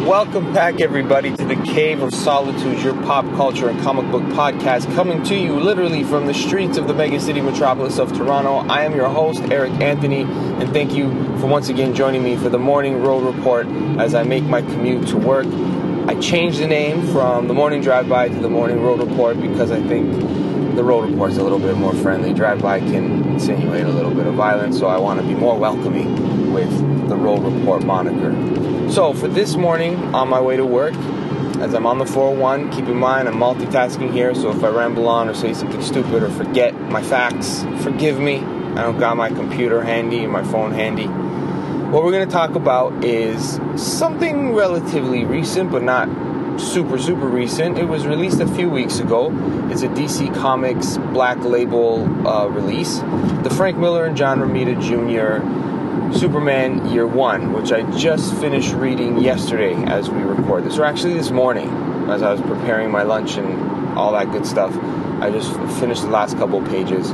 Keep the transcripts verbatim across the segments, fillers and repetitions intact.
Welcome back, everybody, to the Cave of Solitude, your pop culture and comic book podcast, coming to you literally from the streets of the mega city metropolis of Toronto. I am your host, Eric Anthony, and thank you for once again joining me for the Morning Road Report as I make my commute to work. I changed the name from the Morning Drive-By to the Morning Road Report because I think the Road Report is a little bit more friendly. Drive-By can insinuate a little bit of violence, so I want to be more welcoming with the Road Report moniker. So for this morning, on my way to work, as I'm on the four oh one, keep in mind I'm multitasking here, so if I ramble on or say something stupid or forget my facts, forgive me. I don't got my computer handy and my phone handy. What we're going to talk about is something relatively recent, but not super, super recent. It was released a few weeks ago. It's a D C Comics Black Label uh, release. The Frank Miller and John Romita Junior Superman Year One, which I just finished reading yesterday as we record this, or actually this morning as I was preparing my lunch and all that good stuff. I just finished the last couple pages.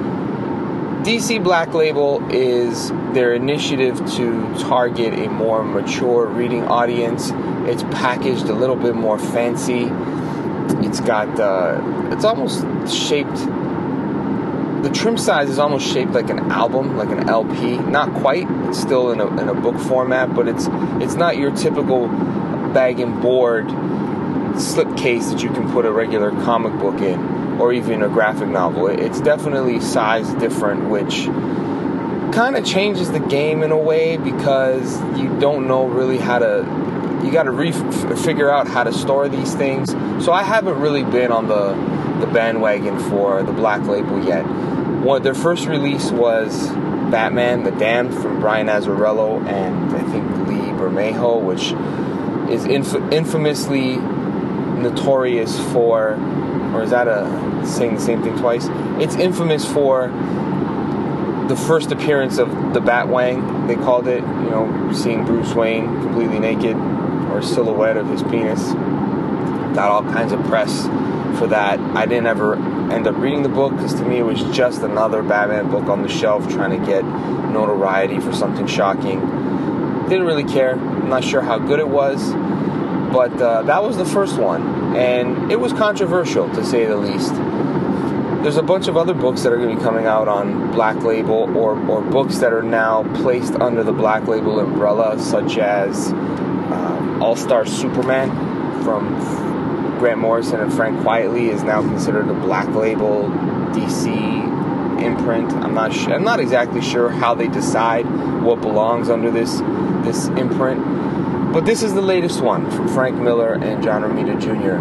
D C Black Label is their initiative to target a more mature reading audience. It's packaged a little bit more fancy. It's got, uh, it's almost shaped, the trim size is almost shaped like an album, like an L P. Not quite. It's still in a in a book format, but it's it's not your typical bag and board slipcase that you can put a regular comic book in, or even a graphic novel. It's definitely sized different, which kind of changes the game in a way because you don't know really how to. You got to re- figure out how to store these things. So I haven't really been on the the bandwagon for the Black Label yet. What their first release was Batman the Damned from Brian Azzarello and I think Lee Bermejo, which is inf- infamously notorious for, or is that a saying the same thing twice? It's infamous for the first appearance of the Batwang, they called it, you know, seeing Bruce Wayne completely naked, or a silhouette of his penis. Got all kinds of press for that. I didn't ever end up reading the book because to me it was just another Batman book on the shelf trying to get notoriety for something shocking. Didn't really care. I'm not sure how good it was, but uh, that was the first one, and it was controversial to say the least. There's a bunch of other books that are going to be coming out on Black Label, or, or books that are now placed under the Black Label umbrella, such as uh, All-Star Superman from Grant Morrison and Frank Quitely is now considered a Black Label D C imprint. I'm not sh- I'm not exactly sure how they decide what belongs under this this imprint, but this is the latest one from Frank Miller and John Romita Junior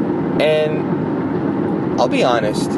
And I'll be honest,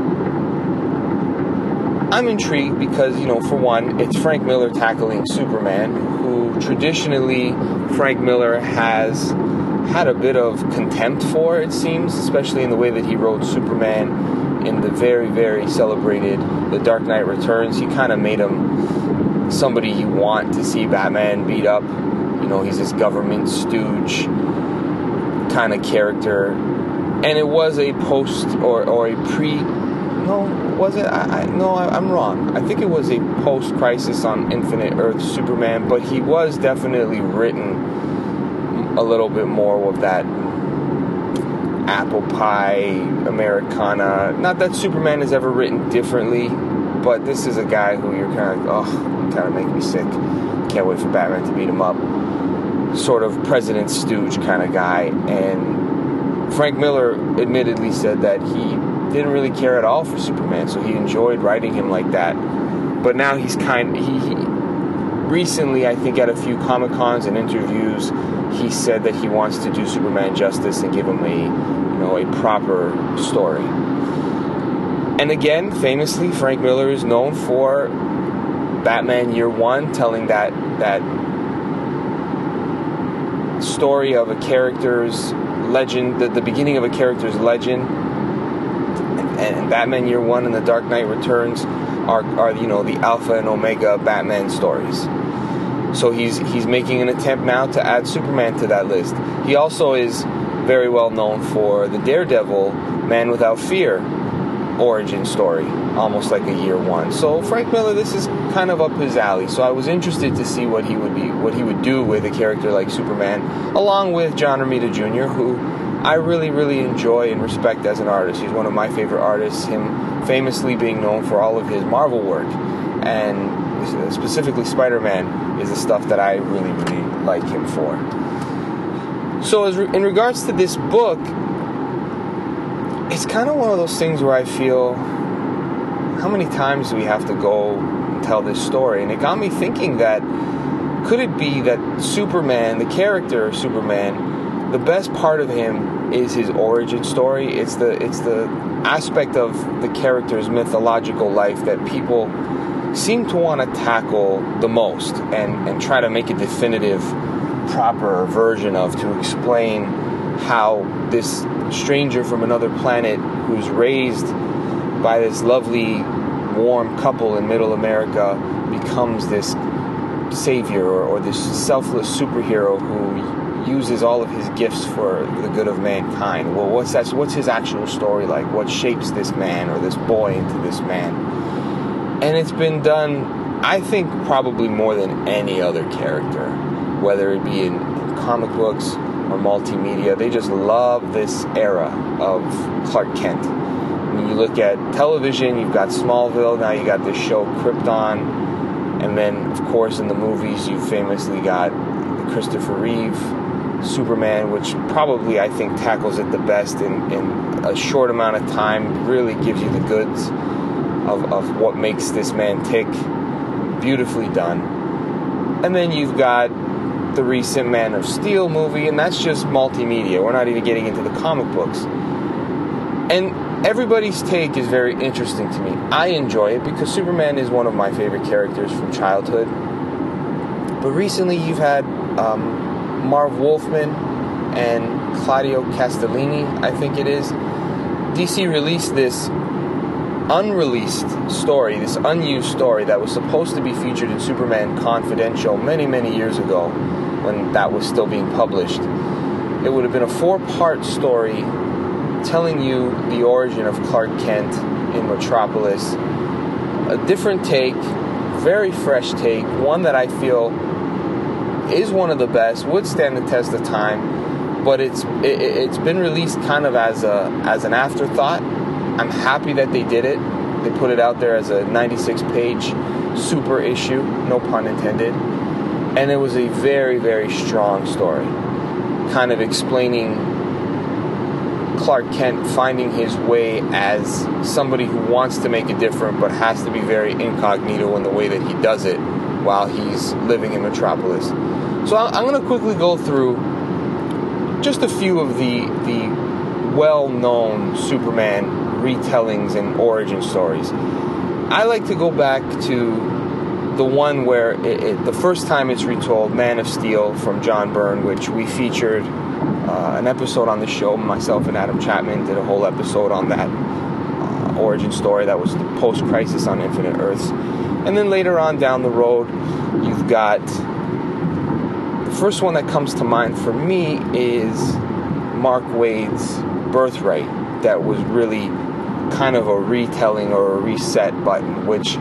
I'm intrigued because, you know, for one, it's Frank Miller tackling Superman, who traditionally Frank Miller has had a bit of contempt for, it seems, especially in the way that he wrote Superman in the very, very celebrated The Dark Knight Returns. He kind of made him somebody you want to see Batman beat up. You know, he's this government stooge kind of character. And it was a post or, or a pre... No, was it? I, I, no, I, I'm wrong. I think it was a post-Crisis on Infinite Earth Superman, but he was definitely written a little bit more with that apple pie Americana. Not that Superman is ever written differently, but this is a guy who you're kind of like, oh, kind of make me sick. Can't wait for Batman to beat him up. Sort of President Stooge kind of guy. And Frank Miller admittedly said that he didn't really care at all for Superman, so he enjoyed writing him like that. But now he's kind he, he recently, I think at a few Comic-Cons and interviews, he said that he wants to do Superman justice and give him a, you know, a proper story. And again, famously, Frank Miller is known for Batman Year One, telling that that story of a character's legend, the, the beginning of a character's legend. And, and Batman Year One and The Dark Knight Returns are, are you know, the alpha and omega Batman stories. So he's he's making an attempt now to add Superman to that list. He also is very well known for the Daredevil Man Without Fear origin story, almost like a year one. So Frank Miller, this is kind of up his alley. So I was interested to see what he would be, what he would do with a character like Superman, along with John Romita Junior, who I really, really enjoy and respect as an artist. He's one of my favorite artists, him famously being known for all of his Marvel work. And specifically Spider-Man is the stuff that I really, really like him for. So as re- in regards to this book, it's kind of one of those things where I feel, how many times do we have to go and tell this story? And it got me thinking that, could it be that Superman, the character Superman, the best part of him is his origin story? It's the it's the aspect of the character's mythological life that people seem to want to tackle the most and, and try to make a definitive, proper version of, to explain how this stranger from another planet who's raised by this lovely, warm couple in middle America becomes this savior or, or this selfless superhero who uses all of his gifts for the good of mankind. Well, what's that? What's his actual story like? What shapes this man or this boy into this man? And it's been done, I think, probably more than any other character, whether it be in, in comic books or multimedia. They just love this era of Clark Kent. When you look at television, you've got Smallville, now you got this show Krypton, and then, of course, in the movies, you've famously got the Christopher Reeve Superman, which probably, I think, tackles it the best in, in a short amount of time, really gives you the goods of, of what makes this man tick. Beautifully done. And then you've got the recent Man of Steel movie, and that's just multimedia. We're not even getting into the comic books. And everybody's take is very interesting to me. I enjoy it because Superman is one of my favorite characters from childhood. But recently you've had um, Marv Wolfman and Claudio Castellini, I think it is. D C released this unreleased story, this unused story that was supposed to be featured in Superman Confidential many, many years ago when that was still being published. It would have been a four-part story telling you the origin of Clark Kent in Metropolis. A different take, very fresh take, one that I feel is one of the best, would stand the test of time, but it's it, it's been released kind of as a as an afterthought. I'm happy that they did it. They put it out there as a ninety-six page super issue, no pun intended. And it was a very, very strong story, kind of explaining Clark Kent finding his way as somebody who wants to make a difference but has to be very incognito in the way that he does it while he's living in Metropolis. So I'm going to quickly go through just a few of the the well-known Superman retellings and origin stories. I like to go back to the one where it, it, the first time it's retold, Man of Steel from John Byrne, which we featured uh, an episode on the show. Myself and Adam Chapman did a whole episode on that uh, origin story. That was the post-Crisis on Infinite Earths. And then later on down the road, you've got the first one that comes to mind for me is Mark Waid's Birthright. That was really kind of a retelling or a reset button, which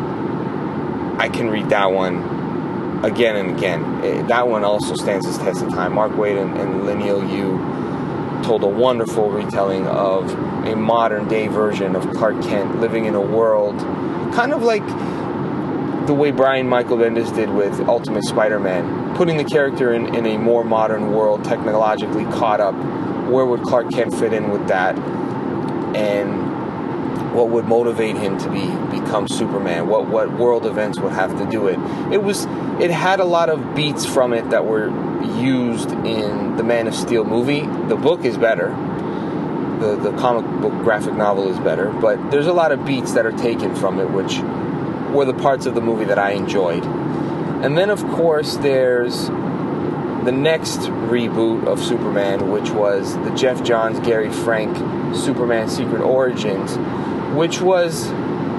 I can read that one again and again. It, that one also stands the test of time. Mark Waid and, and Lineal Yu told a wonderful retelling of a modern day version of Clark Kent living in a world kind of like the way Brian Michael Bendis did with Ultimate Spider-Man, putting the character in, in a more modern world, technologically caught up. Where would Clark Kent fit in with that? And what would motivate him to be become Superman? What what world events would have to do it? It was it had a lot of beats from it that were used in the Man of Steel movie. The book is better. The the comic book graphic novel is better, but there's a lot of beats that are taken from it, which were the parts of the movie that I enjoyed. And then, of course, there's the next reboot of Superman, which was the Jeff Johns, Gary Frank Superman Secret Origins, which was,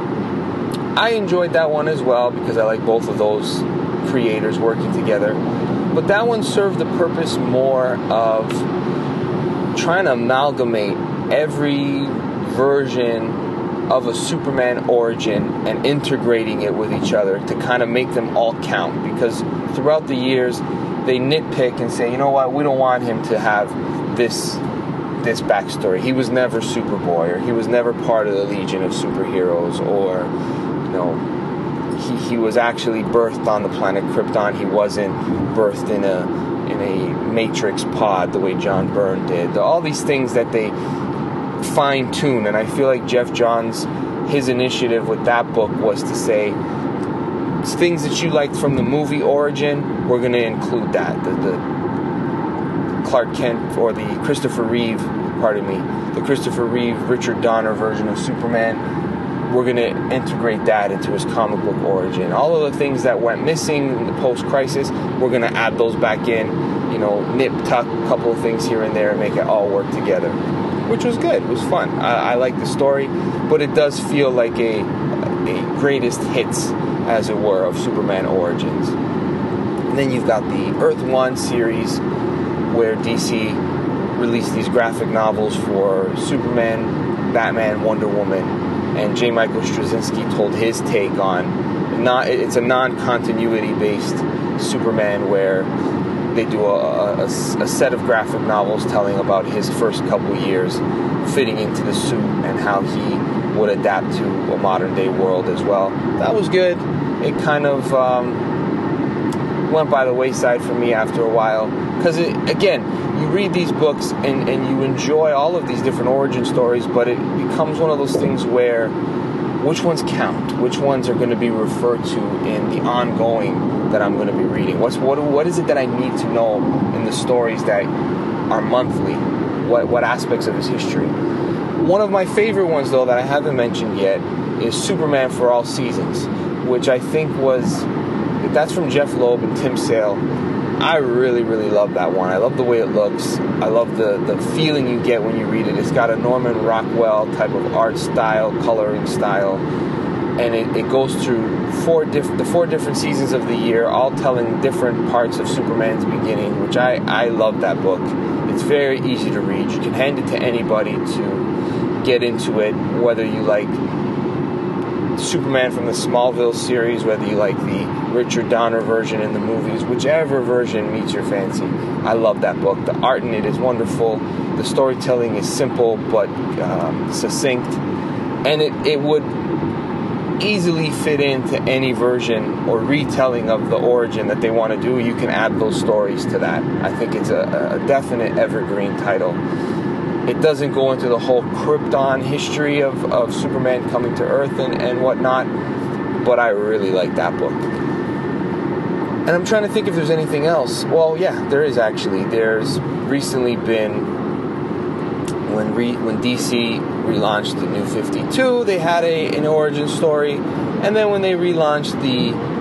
I enjoyed that one as well because I like both of those creators working together. But that one served the purpose more of trying to amalgamate every version of a Superman origin and integrating it with each other to kind of make them all count. Because throughout the years, they nitpick and say, you know what, we don't want him to have this this backstory. He was never Superboy, or he was never part of the Legion of Superheroes, or, you know, he, he was actually birthed on the planet Krypton. He wasn't birthed in a in a Matrix pod the way John Byrne did. All these things that they fine-tune, and I feel like Jeff Johns, his initiative with that book was to say, things that you liked from the movie origin, we're going to include that. The, the Clark Kent, or the Christopher Reeve, pardon me, the Christopher Reeve, Richard Donner version of Superman, we're going to integrate that into his comic book origin. All of the things that went missing in the post-crisis, we're going to add those back in, you know, nip, tuck, a couple of things here and there, and make it all work together, which was good. It was fun. I, I like the story, but it does feel like a, a greatest hits, as it were, of Superman origins. And then you've got the Earth One series, where D C released these graphic novels for Superman, Batman, Wonder Woman, and J. Michael Straczynski told his take on, not, it's a non-continuity based Superman where they do a, a, a set of graphic novels telling about his first couple years fitting into the suit and how he would adapt to a modern day world as well. That was good. It kind of um, went by the wayside for me after a while, because again, you read these books and, and you enjoy all of these different origin stories, but it becomes one of those things where which ones count, which ones are going to be referred to in the ongoing that I'm going to be reading. What's what what is it that I need to know in the stories that are monthly? What what aspects of his history? One of my favorite ones, though, that I haven't mentioned yet is Superman for All Seasons, which I think was, that's from Jeff Loeb and Tim Sale. I really, really love that one. I love the way it looks. I love the, the feeling you get when you read it. It's got a Norman Rockwell type of art style, coloring style, and it, it goes through four diff- the four different seasons of the year, all telling different parts of Superman's beginning, which I, I love that book. It's very easy to read. You can hand it to anybody to get into it, whether you like Superman from the Smallville series, whether you like the Richard Donner version in the movies, whichever version meets your fancy. I love that book. The art in it is wonderful. The storytelling is simple but um, succinct, and it, it would easily fit into any version or retelling of the origin that they want to do. You can add those stories to that. I think it's a, a definite evergreen title. It doesn't go into the whole Krypton history of, of Superman coming to Earth and, and whatnot, but I really like that book. And I'm trying to think if there's anything else. Well, yeah, there is actually. There's recently been, when re, when D C relaunched the New fifty-two, they had a an origin story, and then when they relaunched the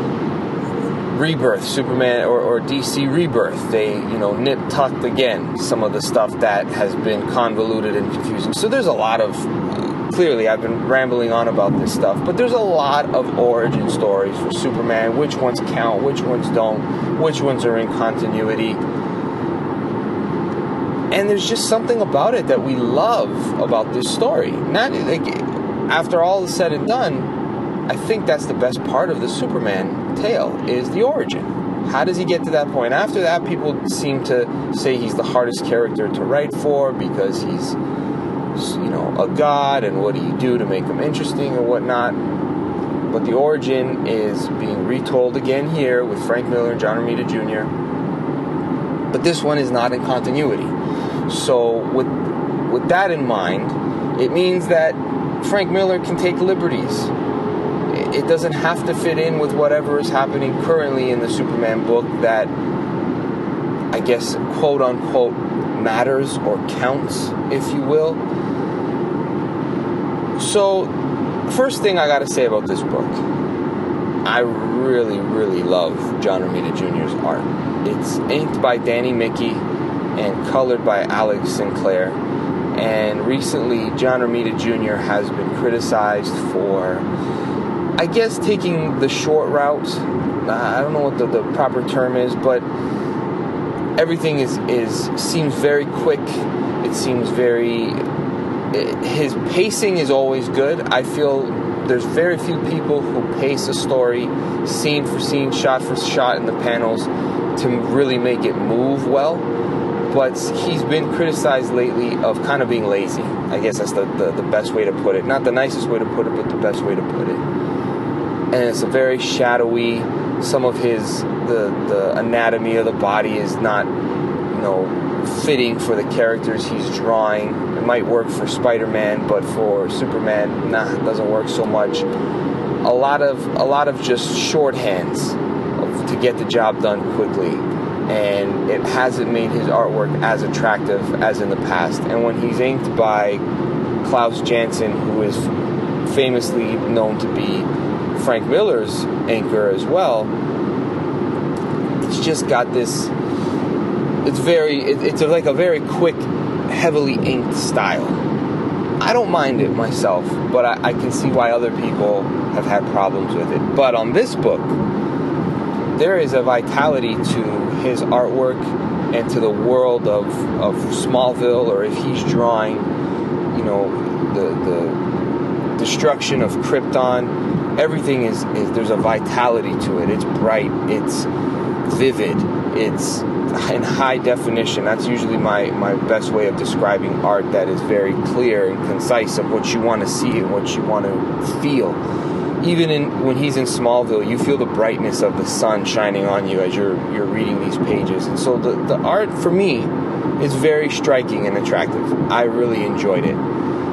Rebirth, Superman, or, or D C Rebirth, they, you know, nip-tucked again some of the stuff that has been convoluted and confusing. So there's a lot of, uh, clearly I've been rambling on about this stuff, but there's a lot of origin stories for Superman, which ones count, which ones don't, which ones are in continuity. And there's just something about it that we love about this story. Not, like, after all is said and done, I think that's the best part of the Superman tale, is the origin. How does he get to that point? After that, people seem to say he's the hardest character to write for because he's, you know, a god, and what do you do to make him interesting or whatnot? But the origin is being retold again here with Frank Miller and John Romita Junior But this one is not in continuity. So with with that in mind, it means that Frank Miller can take liberties. It doesn't have to fit in with whatever is happening currently in the Superman book that, I guess, quote-unquote, matters or counts, if you will. So, first thing I gotta say about this book, I really, really love John Romita Junior's art. It's inked by Danny Mickey and colored by Alex Sinclair. And recently, John Romita Junior has been criticized for, I guess, taking the short route. I don't know what the, the proper term is, but everything is, is seems very quick. It seems very his pacing is always good. I feel there's very few people who pace a story scene for scene, shot for shot in the panels to really make it move well. But he's been criticized lately of kind of being lazy. I guess that's the, the, the best way to put it. Not the nicest way to put it, but the best way to put it. And it's a very shadowy, some of his, the, the anatomy of the body is not, you know, fitting for the characters he's drawing. It might work for Spider-Man, but for Superman, nah, it doesn't work so much. A lot of, a lot of just shorthands of, to get the job done quickly. And it hasn't made his artwork as attractive as in the past. And when he's inked by Klaus Janson, who is famously known to be Frank Miller's inker as well, it's just got this, it's very, it, it's like a very quick, heavily inked style. I don't mind it myself, but I, I can see why other people have had problems with it. But on this book, there is a vitality to his artwork and to the world of, of Smallville, or if he's drawing, you know, the the destruction of Krypton. Everything is, is there's a vitality to it. It's bright, it's vivid, it's in high definition. That's usually my, my best way of describing art that is very clear and concise of what you want to see and what you want to feel. Even in when he's in Smallville, you feel the brightness of the sun shining on you as you're you're reading these pages. And so the, the art, for me, is very striking and attractive. I really enjoyed it.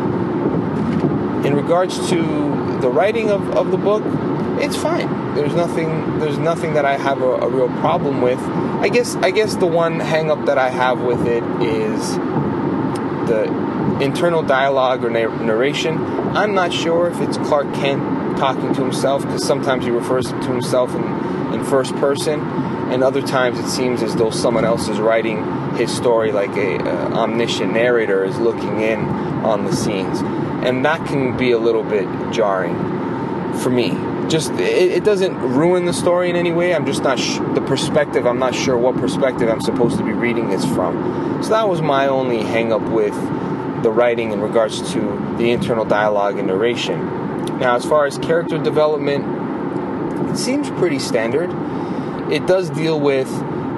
In regards to the writing of, of the book, it's fine. There's nothing there's nothing that I have a, a real problem with. I guess I guess the one hang up that I have with it is the internal dialogue or narration. I'm not sure if it's Clark Kent talking to himself, because sometimes he refers to himself in, in first person, and other times it seems as though someone else is writing his story, like a uh, omniscient narrator is looking in on the scenes, and that can be a little bit jarring for me. Just it, it doesn't ruin the story in any way. I'm just not sh- the perspective. I'm not sure what perspective I'm supposed to be reading this from. So that was my only hang up with the writing in regards to the internal dialogue and narration. Now, as far as character development, it seems pretty standard. It does deal with,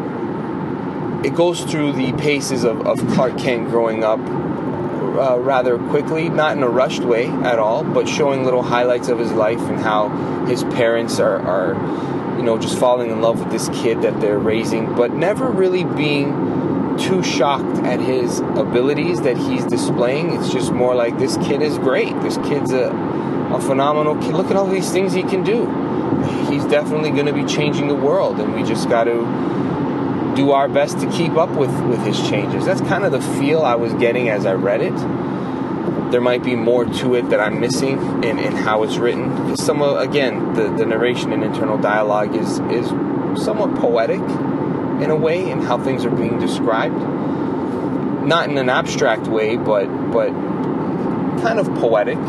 it goes through the paces of, of Clark Kent growing up uh, rather quickly, not in a rushed way at all, but showing little highlights of his life and how his parents are, are you know, just falling in love with this kid that they're raising, but never really being too shocked at his abilities that he's displaying. It's just more like, this kid is great. This kid's a... a phenomenal kid. Look at all these things he can do. He's definitely going to be changing the world, and we just got to do our best to keep up with, with his changes. That's kind of the feel I was getting as I read it. There might be more to it that I'm missing in, in how it's written. Some of, again, the, the narration and internal dialogue is, is somewhat poetic in a way in how things are being described. Not in an abstract way, but but kind of poetic.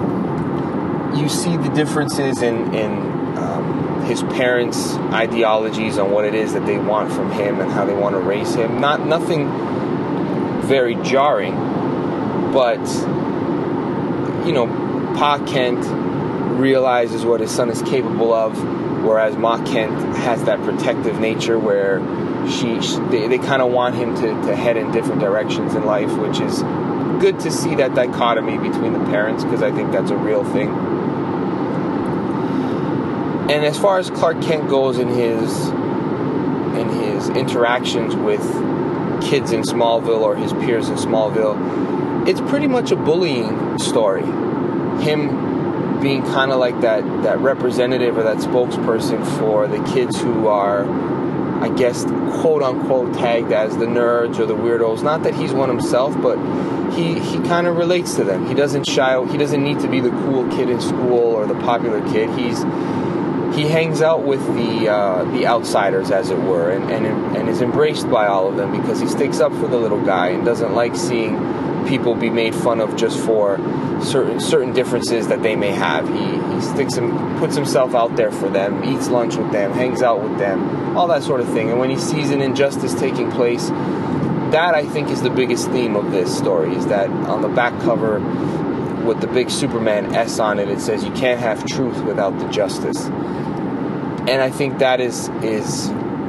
You see the differences in, in um, his parents' ideologies on what it is that they want from him and how they want to raise him. Not nothing very jarring, but, you know, Pa Kent realizes what his son is capable of, whereas Ma Kent has that protective nature where she, she they, they kind of want him to, to head in different directions in life, which is good to see that dichotomy between the parents, because I think that's a real thing. And as far as Clark Kent goes in his in his interactions with kids in Smallville or his peers in Smallville, it's pretty much a bullying story. Him being kind of like that, that representative or that spokesperson for the kids who are, I guess, quote-unquote tagged as the nerds or the weirdos. Not that he's one himself, but he, he kind of relates to them. He doesn't shy, he doesn't need to be the cool kid in school or the popular kid. He's He hangs out with the uh, the outsiders, as it were, and, and and is embraced by all of them because he sticks up for the little guy and doesn't like seeing people be made fun of just for certain certain differences that they may have. He he sticks and puts himself out there for them, eats lunch with them, hangs out with them, all that sort of thing. And when he sees an injustice taking place, that, I think, is the biggest theme of this story, is that on the back cover with the big Superman S on it, it says you can't have truth without the justice. And I think that is is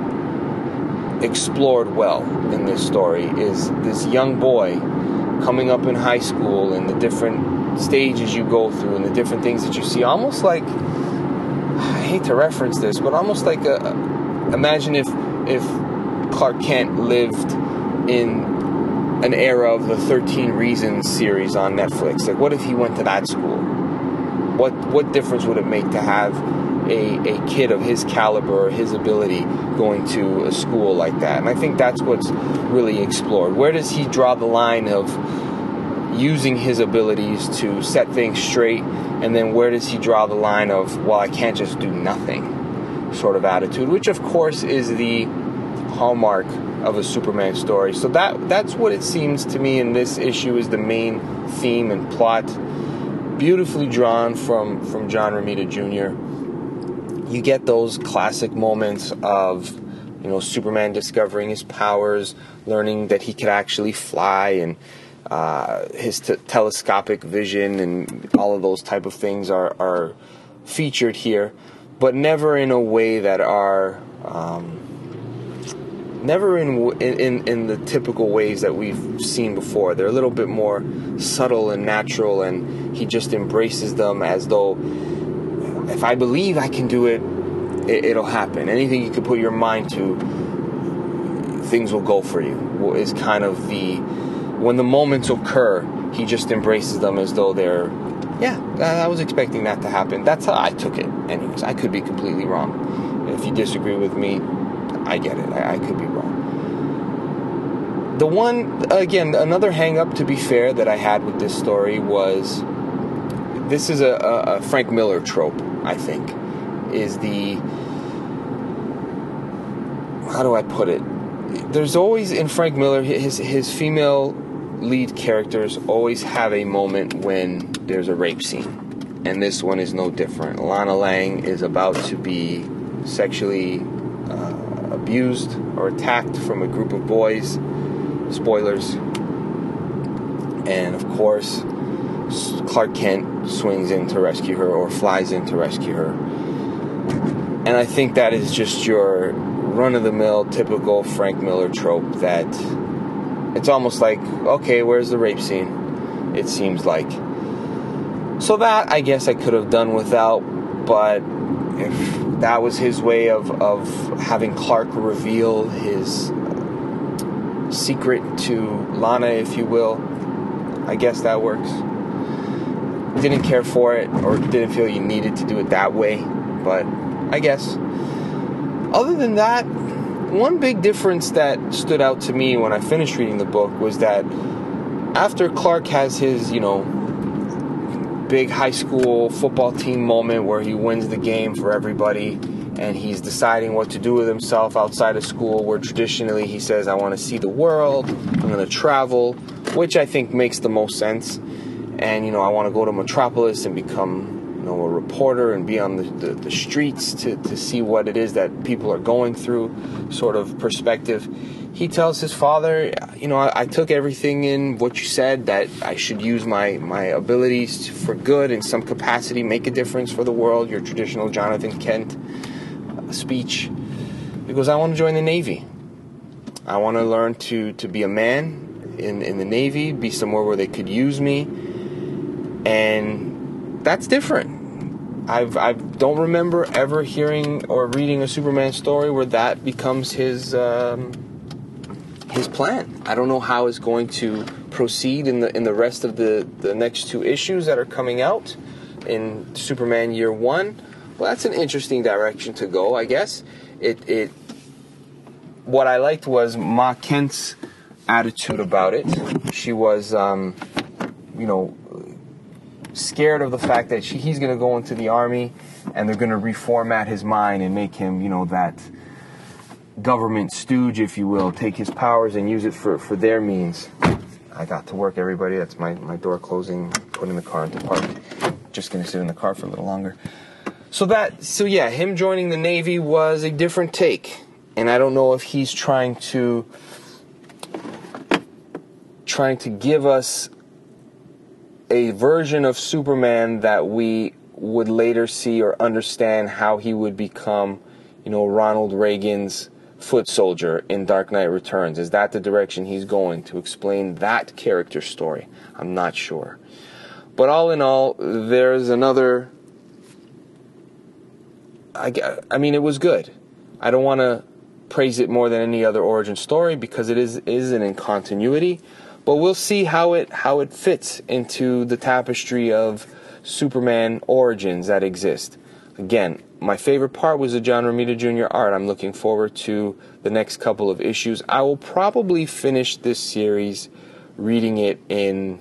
explored well in this story, is this young boy coming up in high school and the different stages you go through and the different things that you see, almost like, I hate to reference this, but almost like a, imagine if if Clark Kent lived in an era of the thirteen Reasons series on Netflix. Like, what if he went to that school? What what difference would it make to have a, a kid of his caliber, his ability, going to a school like that? And I think that's what's really explored. Where does he draw the line of using his abilities to set things straight, and then where does he draw the line of, well, I can't just do nothing sort of attitude, which of course is the hallmark of a Superman story. So that that's what it seems to me in this issue is the main theme and plot. Beautifully drawn from, from John Romita Junior You get those classic moments of, you know, Superman discovering his powers, learning that he could actually fly, and uh, his t- telescopic vision, and all of those type of things are, are featured here, but never in a way that are um, never in, in in the typical ways that we've seen before. They're a little bit more subtle and natural, and he just embraces them as though, if I believe I can do it, it it'll happen. Anything you can put your mind to, things will go for you, is kind of the, when the moments occur, he just embraces them as though they're, yeah, I was expecting that to happen. That's how I took it. Anyways, I could be completely wrong. If you disagree with me, I get it. I, I could be wrong. The one, again, another hang-up, to be fair, that I had with this story was, this is a, a, a Frank Miller trope, I think, is the, how do I put it? There's always, in Frank Miller, his his female lead characters always have a moment when there's a rape scene. And this one is no different. Lana Lang is about to be sexually uh, abused or attacked from a group of boys. Spoilers. And of course, Clark Kent swings in to rescue her, or flies in to rescue her. And I think that is just your run-of-the-mill, typical Frank Miller trope, that it's almost like, okay, where's the rape scene? It seems like. So that, I guess I could have done without, but if that was his way of, of having Clark reveal his secret to Lana, if you will, I guess that works. Didn't care for it, or didn't feel you needed to do it that way, but I guess. Other than that, one big difference that stood out to me when I finished reading the book was that after Clark has his, you know, big high school football team moment where he wins the game for everybody, and he's deciding what to do with himself outside of school, where traditionally he says, I want to see the world, I'm going to travel, which I think makes the most sense. And, you know, I want to go to Metropolis and become, you know, a reporter and be on the, the, the streets to, to see what it is that people are going through, sort of perspective. He tells his father, you know, I, I took everything in what you said, that I should use my, my abilities for good in some capacity, make a difference for the world, your traditional Jonathan Kent uh, speech, because I want to join the Navy. I want to learn to, to be a man in, in the Navy, be somewhere where they could use me. And that's different. I've I don't remember ever hearing or reading a Superman story where that becomes his um, his plan. I don't know how it's going to proceed in the in the rest of the, the next two issues that are coming out in Superman Year One. Well, that's an interesting direction to go, I guess. It it what I liked was Ma Kent's attitude about it. She was, um, you know, scared of the fact that she, he's going to go into the army and they're going to reformat his mind and make him, you know, that government stooge, if you will, take his powers and use it for, for their means. I got to work, everybody. That's my, my door closing, putting the car into park. Just going to sit in the car for a little longer. So that, so yeah, him joining the Navy was a different take. And I don't know if he's trying to trying to give us a version of Superman that we would later see or understand how he would become, you know, Ronald Reagan's foot soldier in Dark Knight Returns. Is that the direction he's going to explain that character story? I'm not sure. But all in all, there's another... I, I mean, it was good. I don't want to praise it more than any other origin story because it is isn't in continuity. But we'll see how it how it fits into the tapestry of Superman origins that exist. Again, my favorite part was the John Romita Junior art. I'm looking forward to the next couple of issues. I will probably finish this series reading it in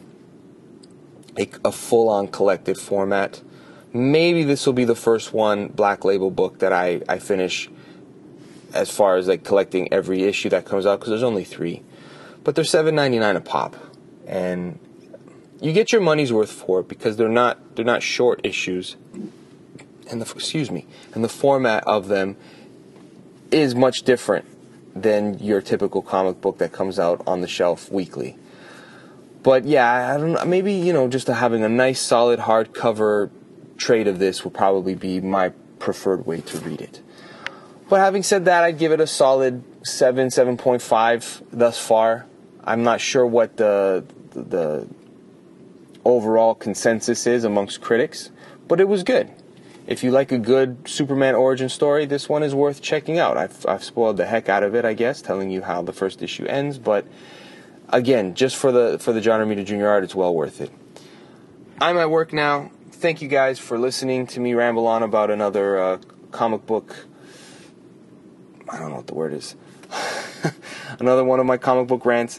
a, a full-on collected format. Maybe this will be the first one, Black Label book, that I, I finish as far as like collecting every issue that comes out, because there's only three. But they're seven ninety-nine a pop, and you get your money's worth for it because they're not they're not short issues, and the excuse me, and the format of them is much different than your typical comic book that comes out on the shelf weekly. But yeah, I don't know, maybe you know just having a nice solid hardcover trade of this would probably be my preferred way to read it. But having said that, I'd give it a solid seven, seven point five thus far. I'm not sure what the the overall consensus is amongst critics, but it was good. If you like a good Superman origin story, this one is worth checking out. I've I've spoiled the heck out of it, I guess, telling you how the first issue ends, but again, just for the for the John Romita Junior art, it's well worth it. I'm at work now. Thank you guys for listening to me ramble on about another uh, comic book. I don't know what the word is. Another one of my comic book rants.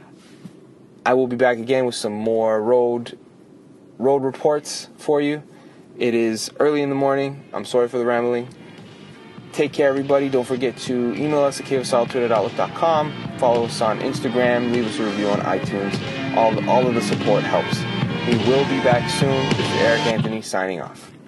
I will be back again with some more road road reports for you. It is early in the morning. I'm sorry for the rambling. Take care, everybody. Don't forget to email us at cave of solitude at outlook dot com. Follow us on Instagram. Leave us a review on iTunes. All, all of the support helps. We will be back soon. This is Eric Anthony signing off.